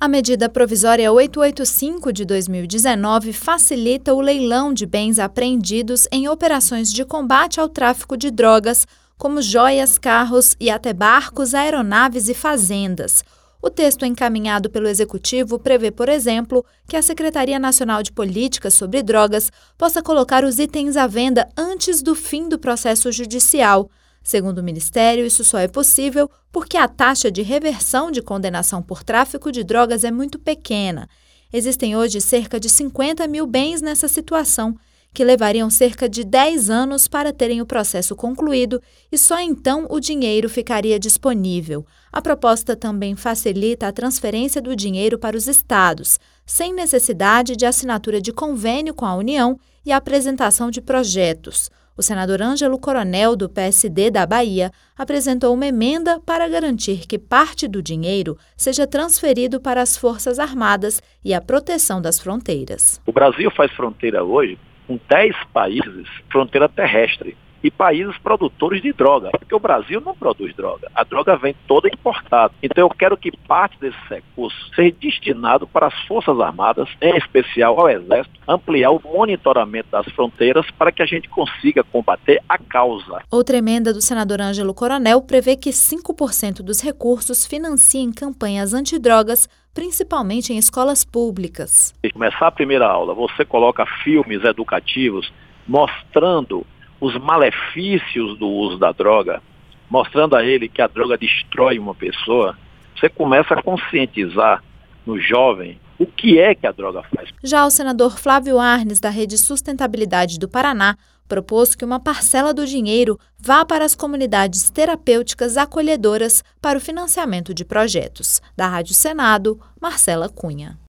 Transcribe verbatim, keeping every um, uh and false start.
A medida provisória oitocentos e oitenta e cinco de dois mil e dezenove facilita o leilão de bens apreendidos em operações de combate ao tráfico de drogas, como joias, carros e até barcos, aeronaves e fazendas. O texto encaminhado pelo Executivo prevê, por exemplo, que a Secretaria Nacional de Políticas sobre Drogas possa colocar os itens à venda antes do fim do processo judicial. Segundo o Ministério, isso só é possível porque a taxa de reversão de condenação por tráfico de drogas é muito pequena. Existem hoje cerca de cinquenta mil bens nessa situação, que levariam cerca de dez anos para terem o processo concluído e só então o dinheiro ficaria disponível. A proposta também facilita a transferência do dinheiro para os estados, sem necessidade de assinatura de convênio com a União e a apresentação de projetos. O senador Ângelo Coronel, do P S D da Bahia, apresentou uma emenda para garantir que parte do dinheiro seja transferido para as Forças Armadas e a proteção das fronteiras. O Brasil faz fronteira hoje com dez países, fronteira terrestre, e países produtores de droga, porque o Brasil não produz droga, a droga vem toda importada. Então eu quero que parte desses recursos seja destinado para as Forças Armadas, em especial ao Exército, ampliar o monitoramento das fronteiras para que a gente consiga combater a causa. Outra emenda do senador Ângelo Coronel prevê que cinco por cento dos recursos financiem campanhas antidrogas, principalmente em escolas públicas. E começar a primeira aula, você coloca filmes educativos mostrando os malefícios do uso da droga, mostrando a ele que a droga destrói uma pessoa. Você começa a conscientizar no jovem o que é que a droga faz. Já o senador Flávio Arnes, da Rede Sustentabilidade do Paraná, propôs que uma parcela do dinheiro vá para as comunidades terapêuticas acolhedoras para o financiamento de projetos. Da Rádio Senado, Marcela Cunha.